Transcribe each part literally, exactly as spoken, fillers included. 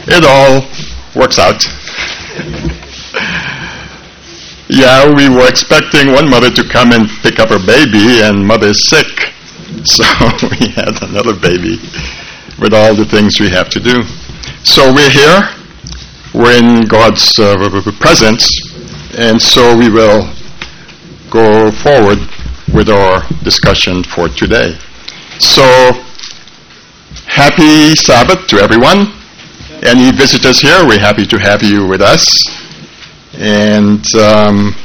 it all works out. Yeah, we were expecting one mother to come and pick up her baby, and mother is sick. So we had another baby with all the things we have to do. So we're here. We're in God's uh, presence, and so we will go forward with our discussion for today. So, happy Sabbath to everyone. Any visitors here, we're happy to have you with us. And um,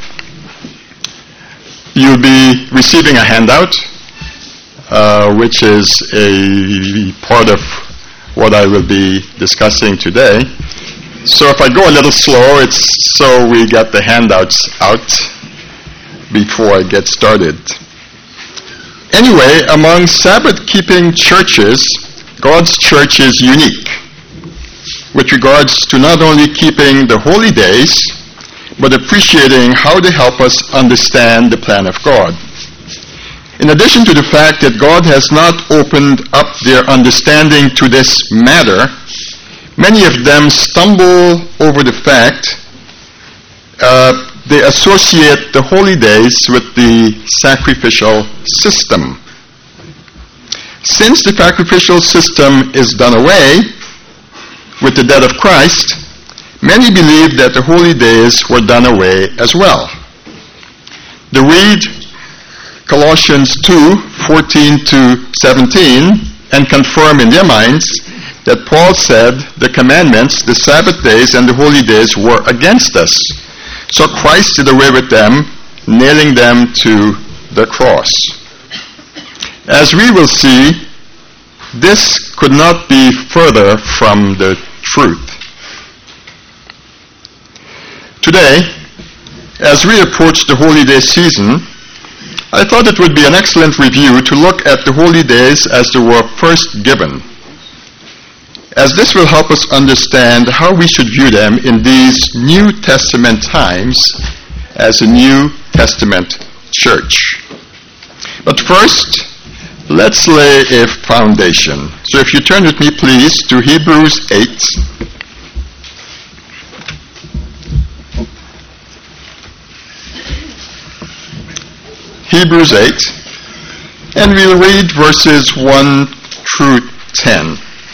you'll be receiving a handout, uh, which is a part of what I will be discussing today. So if I go a little slow, it's so we get the handouts out before I get started. Anyway, among Sabbath-keeping churches, God's church is unique with regards to not only keeping the holy days, but appreciating how they help us understand the plan of God. In addition to the fact that God has not opened up their understanding to this matter, many of them stumble over the fact uh, they associate the holy days with the sacrificial system. Since the sacrificial system is done away with the death of Christ, many believe that the holy days were done away as well. They read Colossians two, fourteen to seventeen and confirm in their minds that Paul said the commandments, the Sabbath days, and the holy days were against us. So Christ did away with them, nailing them to the cross. As we will see, this could not be further from the truth. Today, as we approach the holy day season, I thought it would be an excellent review to look at the holy days as they were first given, as this will help us understand how we should view them in these New Testament times as a New Testament church. But first, let's lay a foundation. So if you turn with me, please, to Hebrews eight. Hebrews eight, and we'll read verses one through ten.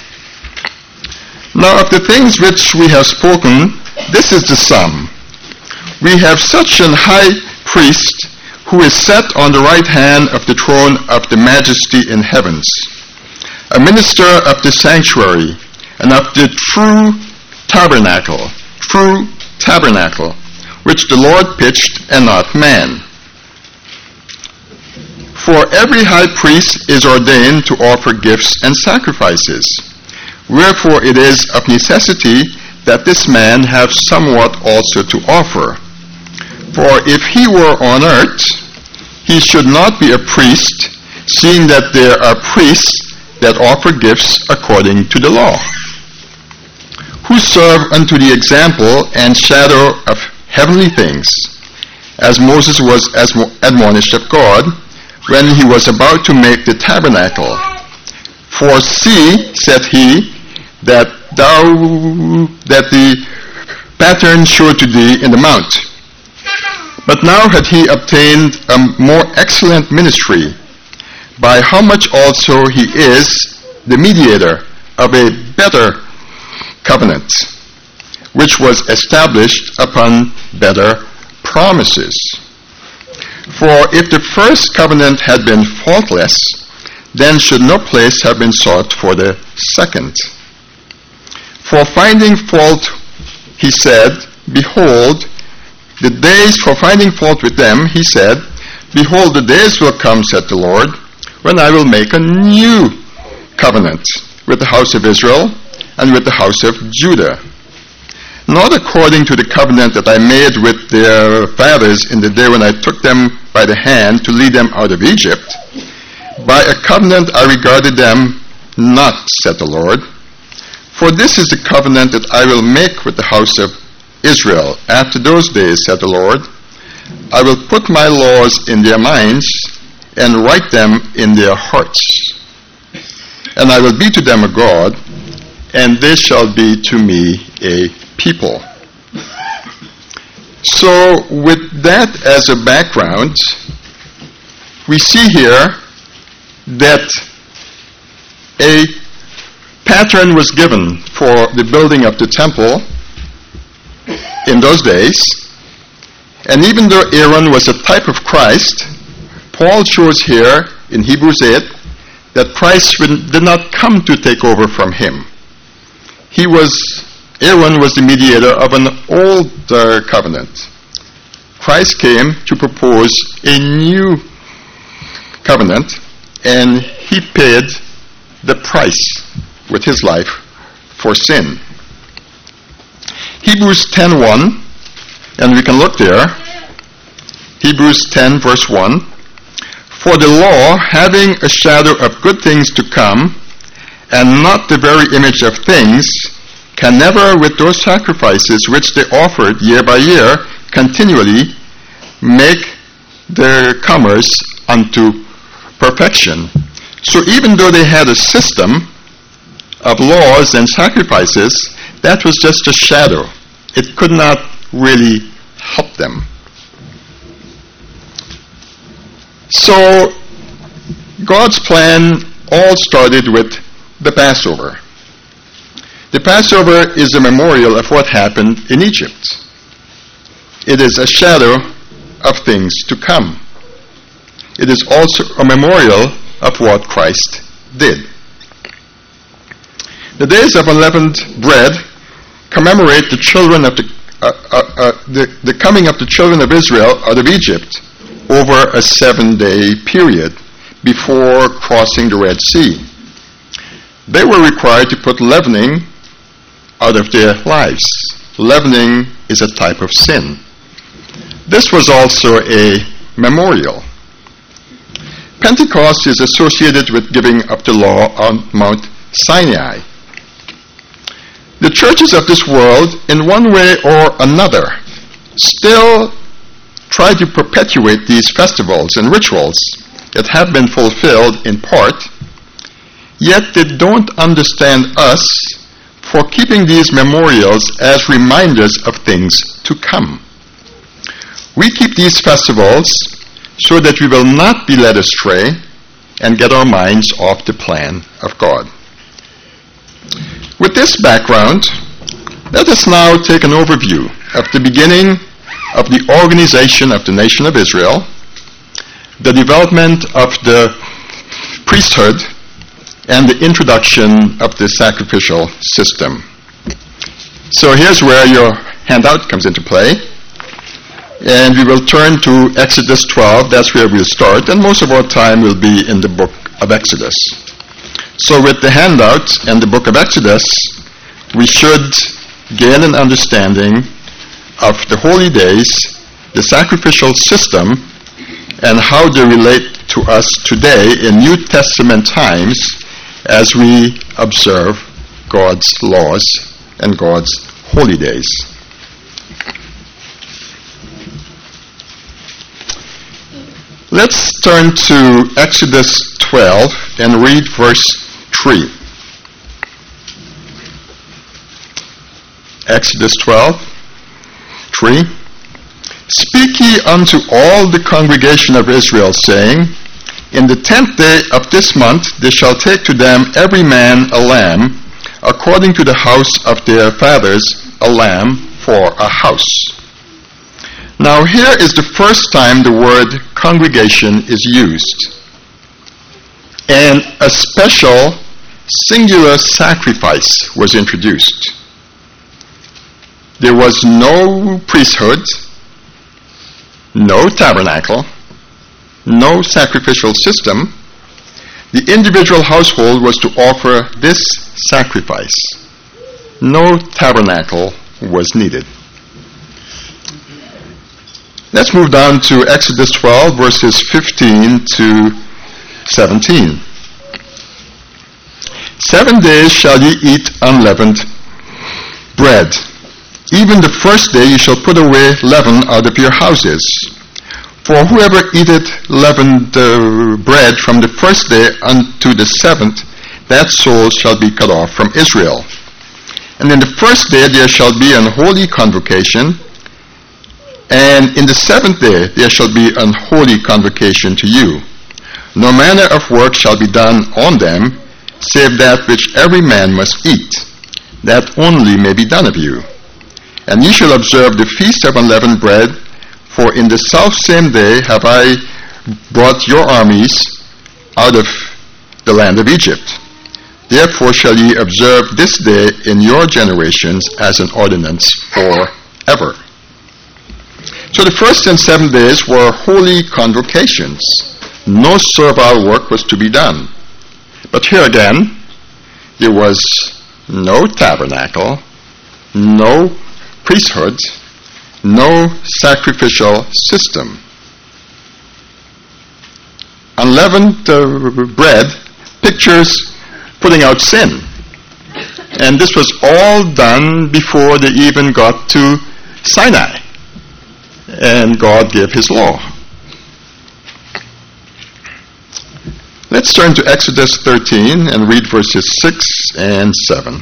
Now of the things which we have spoken, this is the sum. We have such an high priest who is set on the right hand of the throne of the majesty in heavens, a minister of the sanctuary and of the true tabernacle, true tabernacle, which the Lord pitched and not man. For every high priest is ordained to offer gifts and sacrifices. Wherefore it is of necessity that this man have somewhat also to offer. For if he were on earth, he should not be a priest, seeing that there are priests that offer gifts according to the law, who serve unto the example and shadow of heavenly things, as Moses was admonished of God, when he was about to make the tabernacle. For see, said he, that thou that the pattern showed to thee in the mount. But now had he obtained a more excellent ministry, by how much also he is the mediator of a better covenant, which was established upon better promises. For if the first covenant had been faultless, then should no place have been sought for the second. For finding fault, he said, Behold, the days for finding fault with them, he said, Behold, the days will come, said the Lord, when I will make a new covenant with the house of Israel and with the house of Judah. Not according to the covenant that I made with their fathers in the day when I took them by the hand to lead them out of Egypt. By a covenant I regarded them not, said the Lord. For this is the covenant that I will make with the house of Israel after those days, said the Lord. I will put my laws in their minds and write them in their hearts. And I will be to them a God, and they shall be to me a people. So with that as a background, we see here that a pattern was given for the building of the temple in those days. And even though Aaron was a type of Christ, Paul shows here in Hebrews eight that Christ did not come to take over from him. He was, Aaron was the mediator of an older covenant. Christ came to propose a new covenant, and he paid the price with his life for sin. Hebrews ten one, and we can look there. Hebrews ten verse one. For the law, having a shadow of good things to come, and not the very image of things, can never, with those sacrifices which they offered year by year, continually make their comers unto perfection. So even though they had a system of laws and sacrifices, that was just a shadow. It could not really help them. So God's plan all started with the Passover. The Passover is a memorial of what happened in Egypt. It is a shadow of things to come. It is also a memorial of what Christ did. The days of unleavened bread commemorate the children of the, uh, uh, uh, the the coming of the children of Israel out of Egypt over a seven-day period before crossing the Red Sea. They were required to put leavening out of their lives. Leavening is a type of sin. This was also a memorial. Pentecost is associated with giving up the law on Mount Sinai. The churches of this world, in one way or another, still try to perpetuate these festivals and rituals that have been fulfilled in part, yet they don't understand us for keeping these memorials as reminders of things to come. We keep these festivals so that we will not be led astray and get our minds off the plan of God. With this background, let us now take an overview of the beginning of the organization of the nation of Israel, the development of the priesthood, and the introduction of the sacrificial system. So here's where your handout comes into play. And we will turn to Exodus twelve. That's where we'll start. And most of our time will be in the book of Exodus. So with the handout and the book of Exodus, we should gain an understanding of the holy days, the sacrificial system, and how they relate to us today in New Testament times as we observe God's laws and God's holy days. Let's turn to Exodus twelve and read verse three. Exodus twelve, three. Speak ye unto all the congregation of Israel, saying, In the tenth day of this month they shall take to them every man a lamb, according to the house of their fathers, a lamb for a house. Now here is the first time the word congregation is used. And a special singular sacrifice was introduced. There was no priesthood, no tabernacle, no sacrificial system. The individual household was to offer this sacrifice. No tabernacle was needed. Let's move down to Exodus twelve, verses fifteen to seventeen. Seven days shall ye eat unleavened bread. Even the first day you shall put away leaven out of your houses. For whoever eateth leavened uh, bread from the first day unto the seventh, that soul shall be cut off from Israel. And in the first day there shall be an holy convocation, and in the seventh day there shall be an holy convocation to you. No manner of work shall be done on them, save that which every man must eat, that only may be done of you. And ye shall observe the feast of unleavened bread, for in the selfsame day have I brought your armies out of the land of Egypt. Therefore shall ye observe this day in your generations as an ordinance forever. So the first and seventh days were holy convocations. No servile work was to be done. But here again, there was no tabernacle, no priesthood, no sacrificial system. Unleavened uh, bread pictures putting out sin. And this was all done before they even got to Sinai. And God gave his law. Let's turn to Exodus thirteen and read verses six and seven.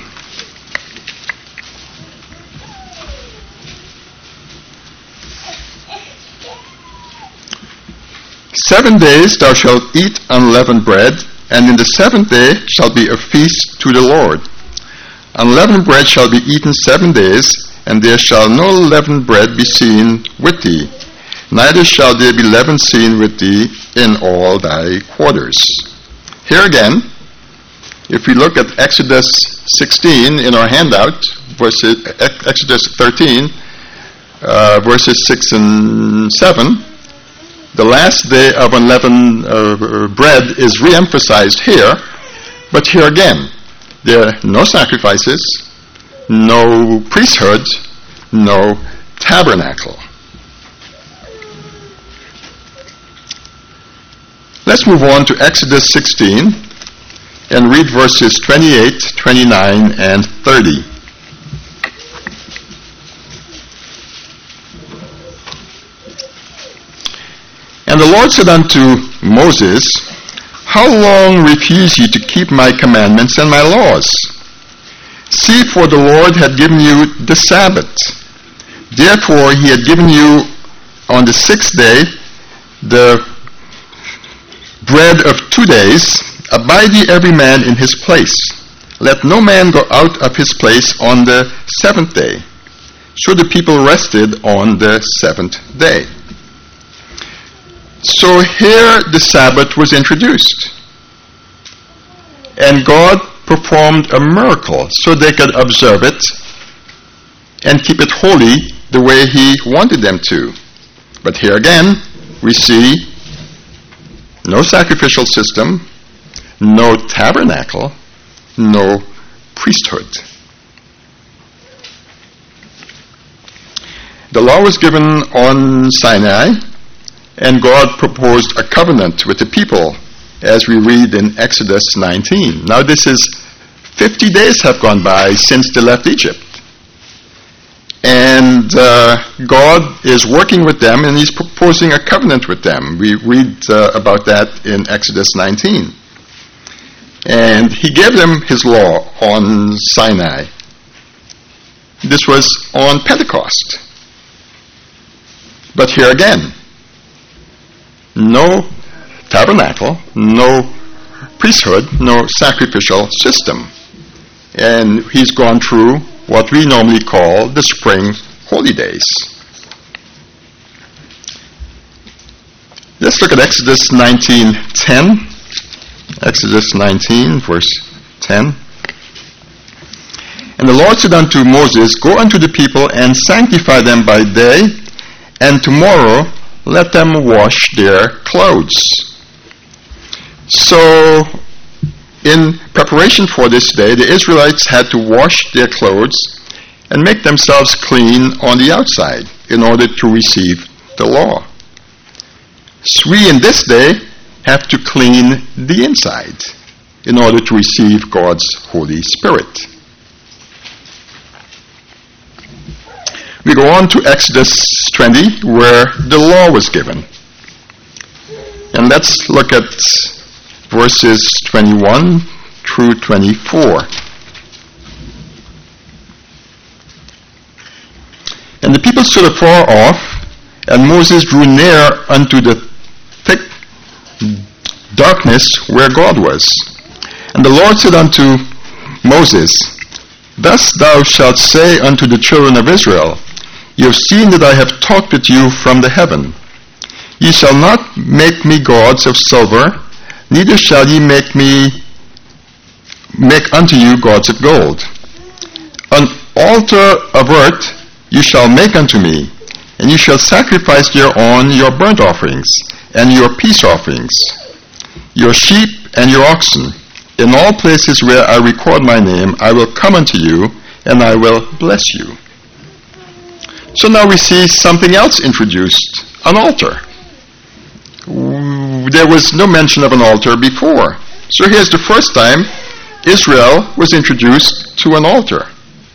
Seven days thou shalt eat unleavened bread, and in the seventh day shall be a feast to the Lord. Unleavened bread shall be eaten seven days, and there shall no leavened bread be seen with thee, neither shall there be leaven seen with thee in all thy quarters. Here again, if we look at Exodus sixteen in our handout, verses, Exodus thirteen, uh, verses six and seven, the last day of unleavened uh, bread is re-emphasized here, but here again, there are no sacrifices, no priesthood, no tabernacle. Let's move on to Exodus sixteen and read verses twenty-eight, twenty-nine, and thirty. And the Lord said unto Moses, How long refuse ye to keep my commandments and my laws? See, for the Lord had given you the Sabbath. Therefore he had given you on the sixth day the bread of two days. Abide ye every man in his place. Let no man go out of his place on the seventh day. So the people rested on the seventh day. So here the Sabbath was introduced. And God performed a miracle so they could observe it and keep it holy the way he wanted them to. But here again, we see no sacrificial system, no tabernacle, no priesthood. The law was given on Sinai, and God proposed a covenant with the people, as we read in Exodus nineteen. Now this is fifty days have gone by since they left Egypt. And uh, God is working with them, and he's proposing a covenant with them. We read uh, about that in Exodus nineteen. And he gave them his law on Sinai. This was on Pentecost. But here again, no tabernacle, no priesthood, no sacrificial system. And he's gone through what we normally call the spring holy days. Let's look at Exodus nineteen ten. Exodus nineteen, verse ten. And the Lord said unto Moses, Go unto the people and sanctify them by day, and tomorrow let them wash their clothes. So, in preparation for this day, the Israelites had to wash their clothes and make themselves clean on the outside in order to receive the law. So we in this day have to clean the inside in order to receive God's Holy Spirit. We go on to Exodus twenty, where the law was given. And let's look at verses twenty-one through twenty-four. people stood afar off, and Moses drew near unto the thick darkness where God was. And the Lord said unto Moses, Thus thou shalt say unto the children of Israel, Ye have seen that I have talked with you from the heaven. Ye shall not make me gods of silver, neither shall ye make me make unto you gods of gold. An altar of earth you shall make unto me, and you shall sacrifice thereon your burnt offerings, and your peace offerings, your sheep and your oxen. In all places where I record my name, I will come unto you, and I will bless you. So now we see something else introduced, an altar. There was no mention of an altar before. So here's the first time Israel was introduced to an altar.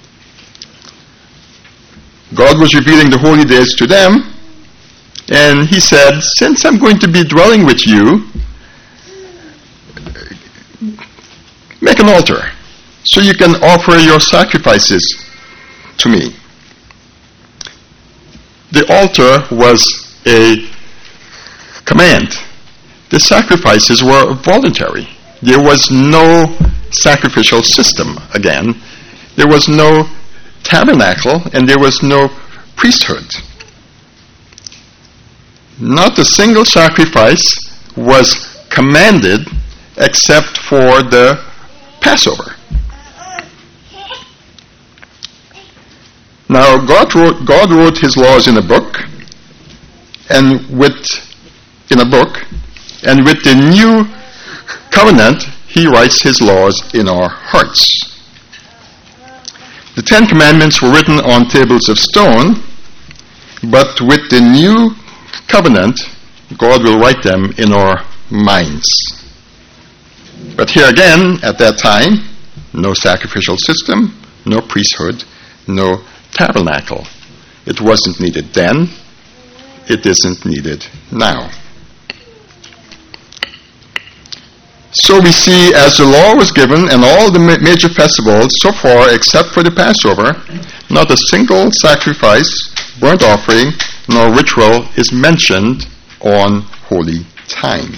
God was revealing the holy days to them, and he said, since I'm going to be dwelling with you, make an altar so you can offer your sacrifices to me. The altar was a command. The sacrifices were voluntary. There was no sacrificial system again. There was no tabernacle, and there was no priesthood. Not a single sacrifice was commanded except for the Passover. Now, God wrote, God wrote his laws in a book, and with in a book, and with the new covenant, he writes his laws in our hearts. The Ten Commandments were written on tables of stone, but with the new covenant, God will write them in our minds. But here again, at that time, no sacrificial system, no priesthood, no tabernacle. It wasn't needed then. It isn't needed now. So we see, as the law was given and all the ma- major festivals so far, except for the Passover, not a single sacrifice, burnt offering, nor ritual is mentioned on holy time.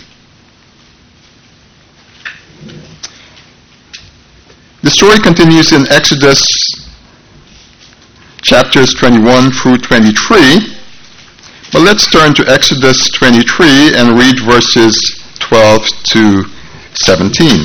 The story continues in Exodus chapters twenty-one through twenty-three, but let's turn to Exodus twenty-three and read verses twelve to seventeen.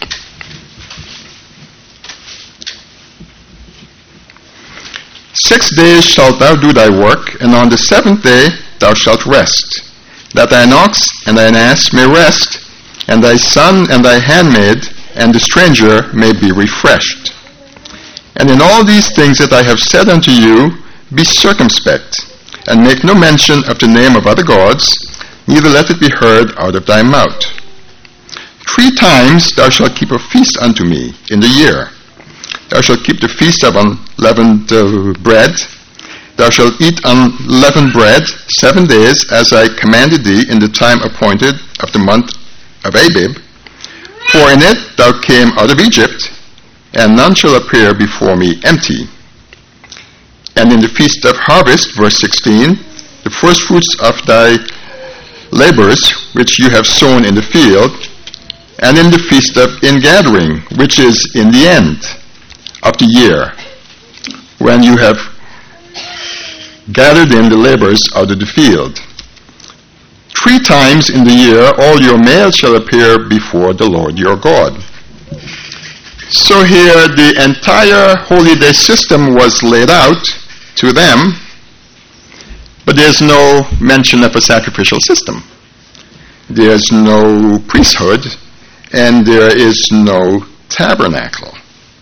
Six days shalt thou do thy work, and on the seventh day thou shalt rest, that thine ox and thine ass may rest, and thy son and thy handmaid and the stranger may be refreshed. And in all these things that I have said unto you, be circumspect, and make no mention of the name of other gods, neither let it be heard out of thy mouth. Three times thou shalt keep a feast unto me in the year. Thou shalt keep the feast of unleavened uh, bread. Thou shalt eat unleavened bread seven days, as I commanded thee in the time appointed of the month of Abib. For in it thou came out of Egypt, and none shall appear before me empty. And in the feast of harvest, verse sixteen, the first fruits of thy labors which you have sown in the field, and in the feast of ingathering, which is in the end of the year, when you have gathered in the labors out of the field. Three times in the year all your males shall appear before the Lord your God. So here the entire holy day system was laid out to them, but there's no mention of a sacrificial system. There's no priesthood, and there is no tabernacle.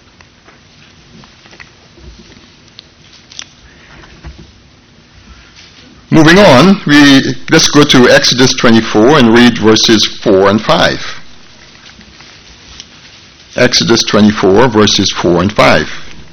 Moving on, we let's go to Exodus twenty-four and read verses four and five. Exodus twenty-four, verses four and five.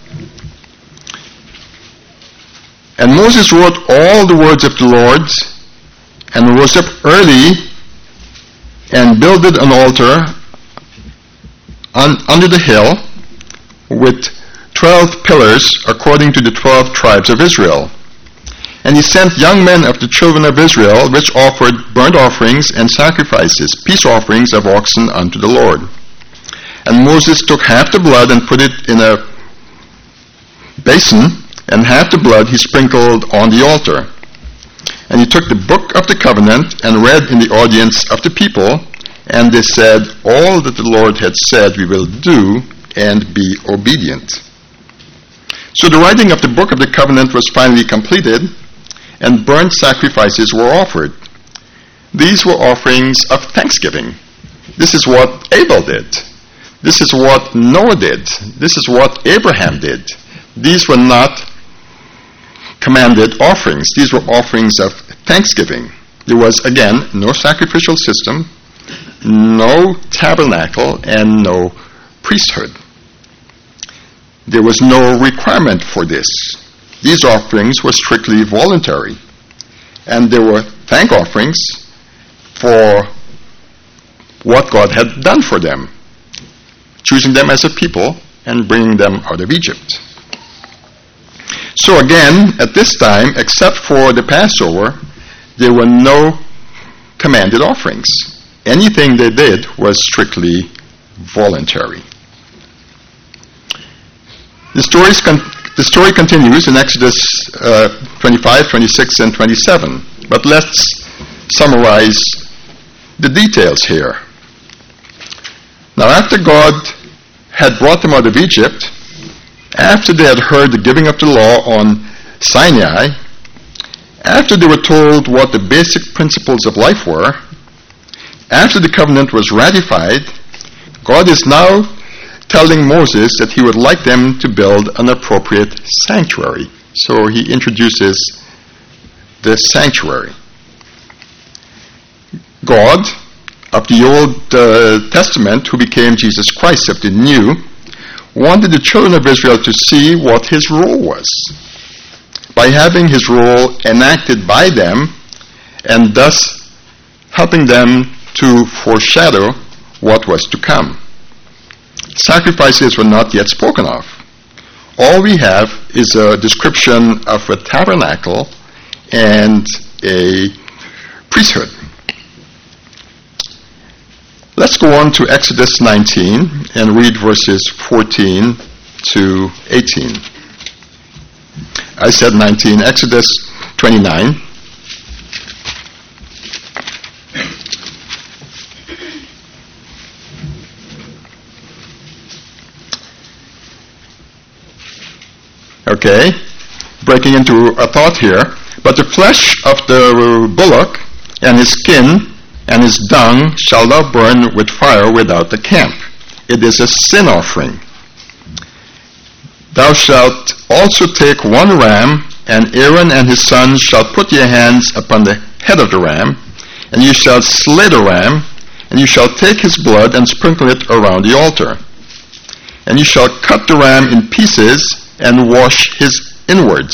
And Moses wrote all the words of the Lord, and rose up early, and builded an altar on, under the hill, with twelve pillars according to the twelve tribes of Israel. And he sent young men of the children of Israel, which offered burnt offerings and sacrifices, peace offerings of oxen unto the Lord. And Moses took half the blood and put it in a basin, and half the blood he sprinkled on the altar. And he took the book of the covenant and read in the audience of the people, and they said, all that the Lord had said we will do, and be obedient. So the writing of the book of the covenant was finally completed, and burnt sacrifices were offered. These were offerings of thanksgiving. This is what Abel did. This is what Noah did. This is what Abraham did. These were not commanded offerings. These were offerings of thanksgiving. There was, again, no sacrificial system, no tabernacle, and no priesthood. There was no requirement for this. These offerings were strictly voluntary, and there were thank offerings for what God had done for them, choosing them as a people and bringing them out of Egypt. So again, at this time, except for the Passover, there were no commanded offerings. Anything they did was strictly voluntary. The stories con- The story continues in Exodus uh, twenty-five, twenty-six, and twenty-seven. But let's summarize the details here. Now, after God had brought them out of Egypt, after they had heard the giving of the law on Sinai, after they were told what the basic principles of life were, after the covenant was ratified, God is now telling Moses that he would like them to build an appropriate sanctuary. So he introduces the sanctuary. God of the Old uh, Testament, who became Jesus Christ of the New, wanted the children of Israel to see what his role was, by having his role enacted by them, and thus helping them to foreshadow what was to come. Sacrifices were not yet spoken of. All we have is a description of a tabernacle and a priesthood. Let's go on to Exodus nineteen and read verses fourteen to eighteen. I said nineteen, Exodus twenty-nine. Okay, breaking into a thought here. But the flesh of the bullock and his skin and his dung shall thou burn with fire without the camp. It is a sin offering. Thou shalt also take one ram, and Aaron and his sons shall put their hands upon the head of the ram, and you shall slay the ram, and you shall take his blood and sprinkle it around the altar. And you shall cut the ram in pieces and wash his inwards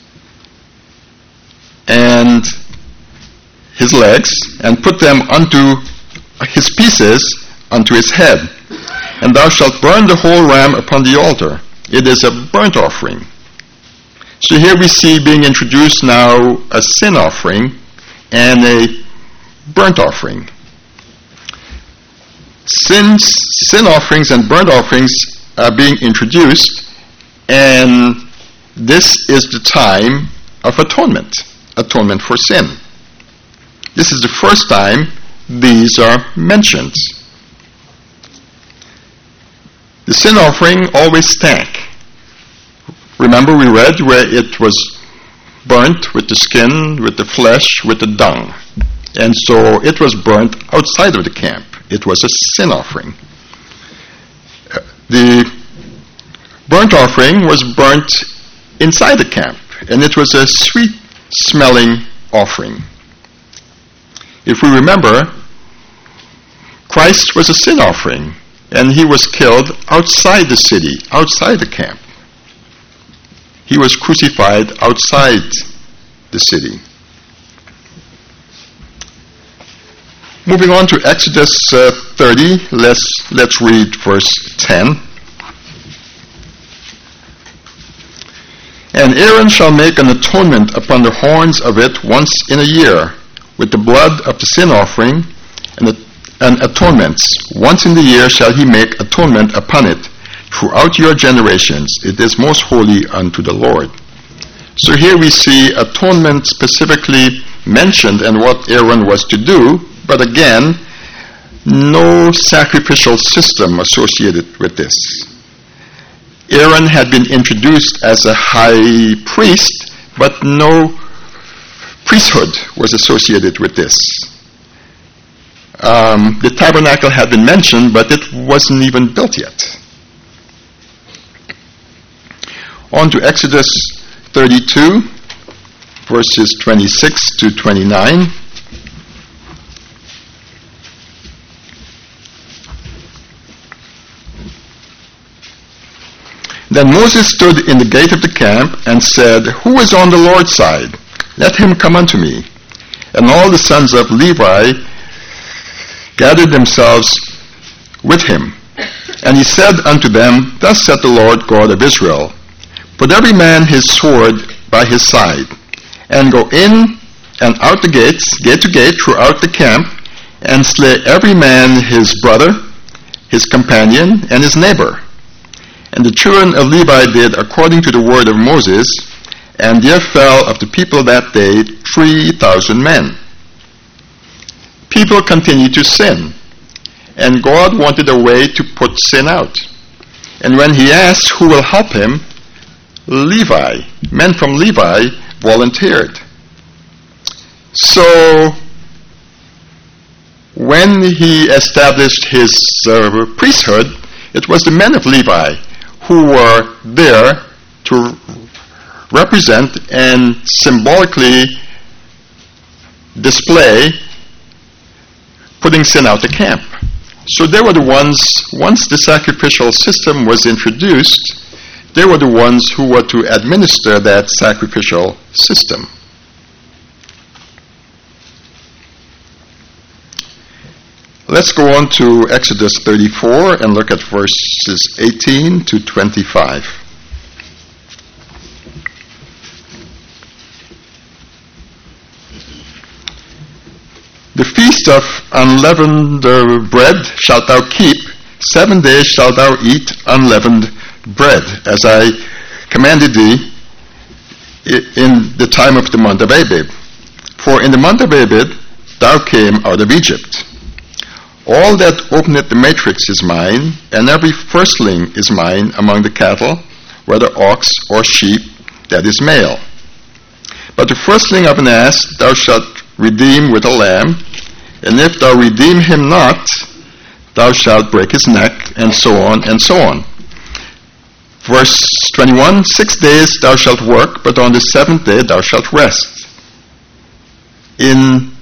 and his legs, and put them unto his pieces unto his head. And thou shalt burn the whole ram upon the altar. It is a burnt offering. So here we see being introduced now a sin offering and a burnt offering. Since sin offerings and burnt offerings are being introduced, and this is the time of atonement, atonement for sin. This is the first time these are mentioned. The sin offering always stank. Remember we read where it was burnt with the skin, with the flesh, with the dung. And so it was burnt outside of the camp. It was a sin offering. The burnt offering was burnt inside the camp, and it was a sweet-smelling offering. If we remember, Christ was a sin offering, and he was killed outside the city, outside the camp. He was crucified outside the city. Moving on to Exodus uh, thirty, let's, let's read verse ten. And And Aaron shall make an atonement upon the horns of it once in a year, with the blood of the sin offering and, the, and atonements. Once in the year shall he make atonement upon it throughout your generations. It is most holy unto the Lord. So here we see atonement specifically mentioned and what Aaron was to do, but again, no sacrificial system associated with this. Aaron had been introduced as a high priest, but no priesthood was associated with this. Um, the tabernacle had been mentioned, but it wasn't even built yet. On to Exodus thirty-two, verses twenty-six to twenty-nine. Then Moses stood in the gate of the camp and said, Who is on the Lord's side? Let him come unto me. And all the sons of Levi gathered themselves with him. And he said unto them, Thus saith the Lord God of Israel, Put every man his sword by his side, and go in and out the gates, gate to gate, throughout the camp, and slay every man his brother, his companion, and his neighbor. And the children of Levi did according to the word of Moses, and there fell of the people that day three thousand men. People continued to sin, and God wanted a way to put sin out. And when he asked who will help him, Levi, men from Levi, volunteered. So, when he established his uh, priesthood, it was the men of Levi who were there to represent and symbolically display putting sin out the camp. So they were the ones, once the sacrificial system was introduced, they were the ones who were to administer that sacrificial system. Let's go on to Exodus thirty-four and look at verses eighteen to twenty-five. The feast of unleavened uh, bread shalt thou keep. Seven days shalt thou eat unleavened bread, as I commanded thee in the time of the month of Abib. For in the month of Abib thou came out of Egypt. All that openeth the matrix is mine, and every firstling is mine among the cattle, whether ox or sheep, that is male. But the firstling of an ass thou shalt redeem with a lamb, and if thou redeem him not, thou shalt break his neck, and so on, and so on. Verse twenty-one, Six days thou shalt work, but on the seventh day thou shalt rest. In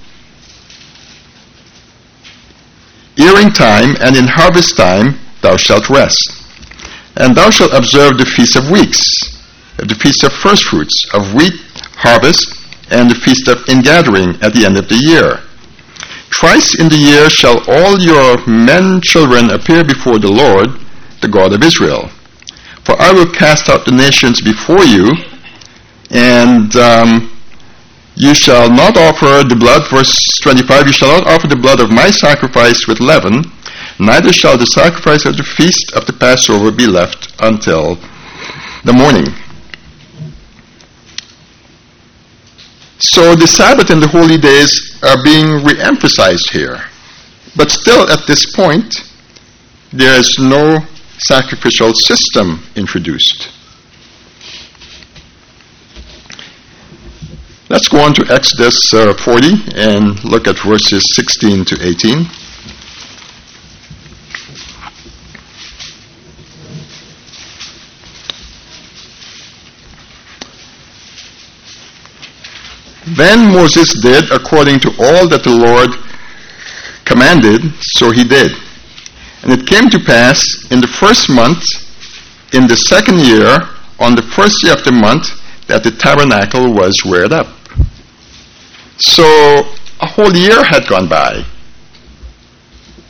earing time and in harvest time thou shalt rest. And thou shalt observe the feast of weeks, the feast of firstfruits, of wheat harvest, and the feast of ingathering at the end of the year. Thrice in the year shall all your men children appear before the Lord, the God of Israel. For I will cast out the nations before you, and um, you shall not offer the blood, verse twenty-five, you shall not offer the blood of my sacrifice with leaven, neither shall the sacrifice of the feast of the Passover be left until the morning. So the Sabbath and the holy days are being re-emphasized here. But still at this point, there is no sacrificial system introduced. Let's go on to Exodus uh, forty and look at verses sixteen to eighteen. Then Moses did according to all that the Lord commanded, so he did. And it came to pass in the first month, in the second year, on the first day of the month, that the tabernacle was reared up. So a whole year had gone by.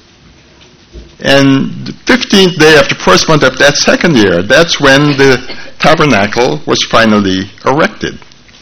And the fifteenth day of the first month of that second year, that's when the tabernacle was finally erected.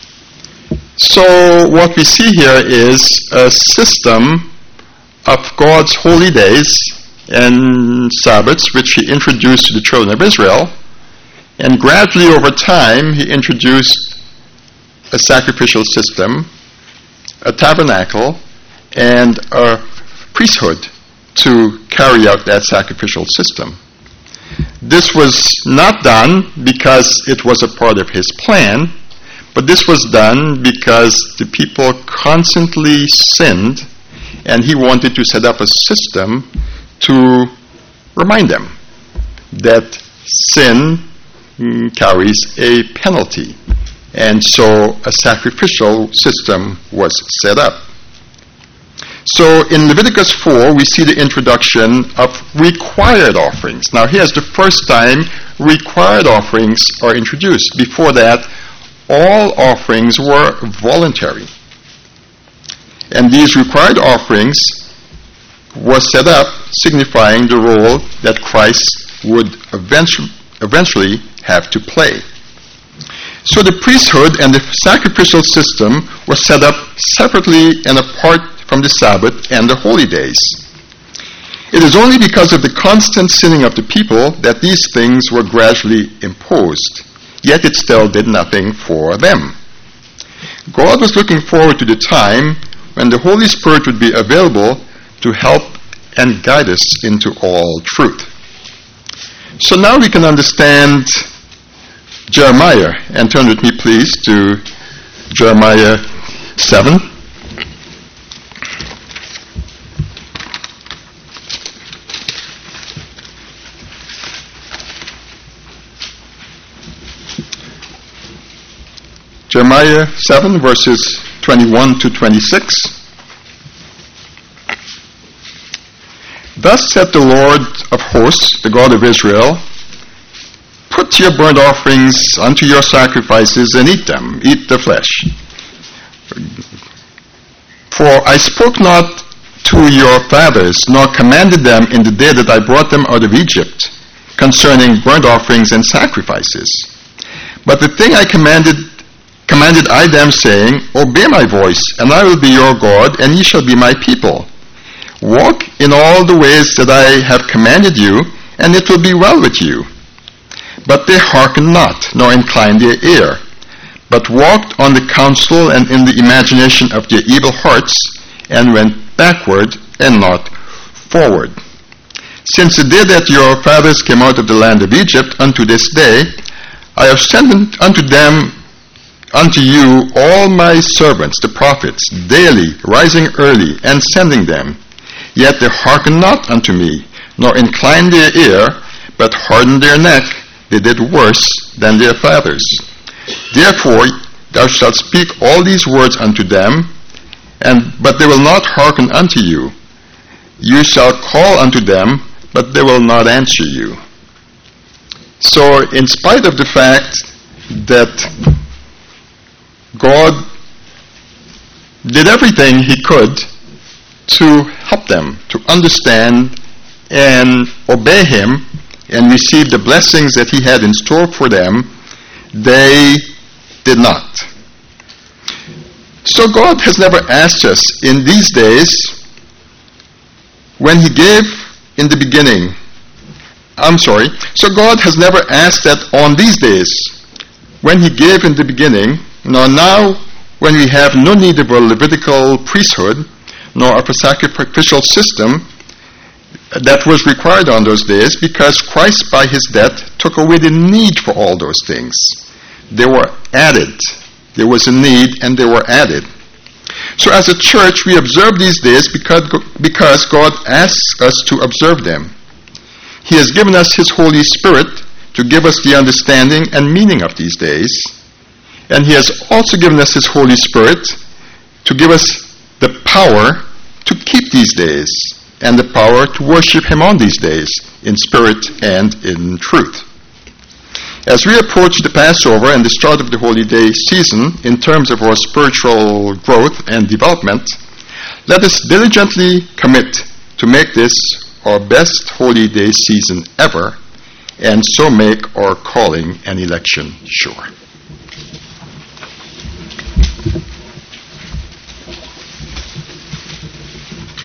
So what we see here is a system of God's holy days and Sabbaths, which he introduced to the children of Israel. And gradually over time, he introduced a sacrificial system, a tabernacle, and a priesthood to carry out that sacrificial system. This was not done because it was a part of his plan, but this was done because the people constantly sinned, and he wanted to set up a system to remind them that sin carries a penalty. And so a sacrificial system was set up. So in Leviticus four, we see the introduction of required offerings. Now here's the first time required offerings are introduced. Before that, all offerings were voluntary. And these required offerings were set up signifying the role that Christ would eventually, eventually have to play. So the priesthood and the sacrificial system were set up separately and apart from the Sabbath and the holy days. It is only because of the constant sinning of the people that these things were gradually imposed, yet it still did nothing for them. God was looking forward to the time when the Holy Spirit would be available to help and guide us into all truth. So now we can understand Jeremiah, and turn with me please to Jeremiah seven. Jeremiah seven, verses twenty-one to twenty-six. Thus saith the Lord of hosts, the God of Israel, put your burnt offerings unto your sacrifices and eat them, eat the flesh. For I spoke not to your fathers, nor commanded them in the day that I brought them out of Egypt, concerning burnt offerings and sacrifices. But the thing I commanded commanded I them, saying, Obey my voice, and I will be your God, and ye shall be my people. Walk in all the ways that I have commanded you, and it will be well with you. But they hearkened not, nor inclined their ear, but walked on the counsel and in the imagination of their evil hearts, and went backward and not forward. Since the day that your fathers came out of the land of Egypt unto this day, I have sent unto them unto you all my servants, the prophets, daily, rising early, and sending them. Yet they hearkened not unto me, nor inclined their ear, but hardened their neck. They did worse than their fathers. Therefore thou shalt speak all these words unto them, and but they will not hearken unto you. You shall call unto them, but they will not answer you. So in spite of the fact that God did everything he could to help them to understand and obey him and receive the blessings that he had in store for them, they did not. So God has never asked us in these days, when he gave in the beginning, I'm sorry, so God has never asked that on these days, when he gave in the beginning, nor now when we have no need of a Levitical priesthood, nor of a sacrificial system that was required on those days, because Christ by his death took away the need for all those things. They were added. There was a need and they were added. So as a church, we observe these days because, because God asks us to observe them. He has given us his Holy Spirit to give us the understanding and meaning of these days. And he has also given us his Holy Spirit to give us the power to keep these days and the power to worship him on these days in spirit and in truth. As we approach the Passover and the start of the Holy Day season in terms of our spiritual growth and development, let us diligently commit to make this our best Holy Day season ever, and so make our calling and election sure.